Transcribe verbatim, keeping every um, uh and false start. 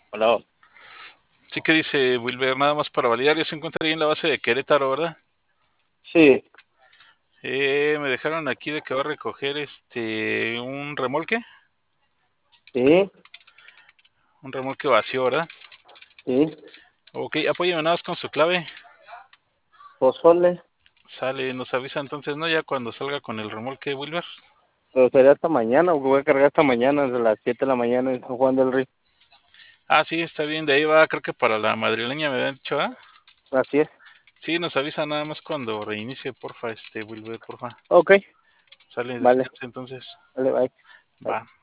Hola. Sí que dice Wilber, nada más para validar, ya se encuentra ahí en la base de Querétaro, ¿verdad? Sí, Eh, me dejaron aquí de que va a recoger este un remolque, sí, un remolque vacío, ¿verdad? sí. Ok, apóyeme nada más con su clave. Pozole. Sale, nos avisa entonces, ¿no? Ya cuando salga con el remolque, Wilber. Pero sería hasta mañana, porque voy a cargar hasta mañana, desde las siete de la mañana en San Juan del Río. Ah, sí, está bien, de ahí va, creo que para la madrileña me habían dicho, ¿ah? Así es. Sí, nos avisa nada más cuando reinicie, porfa, este Wilber, porfa. Ok, Sale, vale, descanse entonces. vale, bye. Bye. Va.